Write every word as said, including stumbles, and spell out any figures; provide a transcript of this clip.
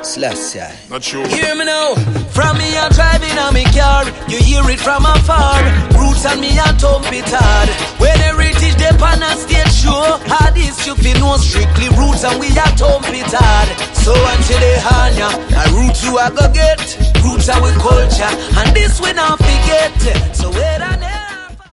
Slash, yeah. Not sure. Hear me now. From me I'm driving on me car. You hear it from afar. Roots and me I thump it hard. When heritage they pan a stage show. Hard is you fi know strictly roots and we a thump it hard. So until they hanya, a roots you a go get. Roots are we culture and this we not forget. So where I